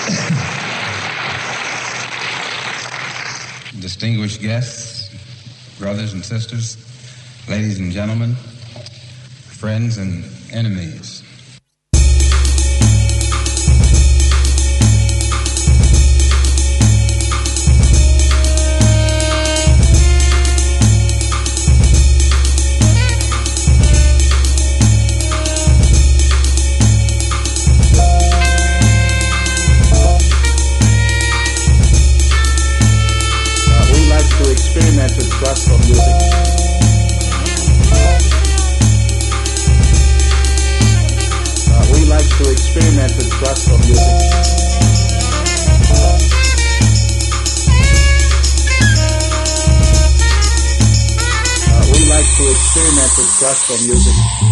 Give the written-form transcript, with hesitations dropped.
Distinguished guests, brothers and sisters, ladies and gentlemen, friends and enemies. Experiment with classical music. We like to experiment with classical music. We like to experiment with classical music.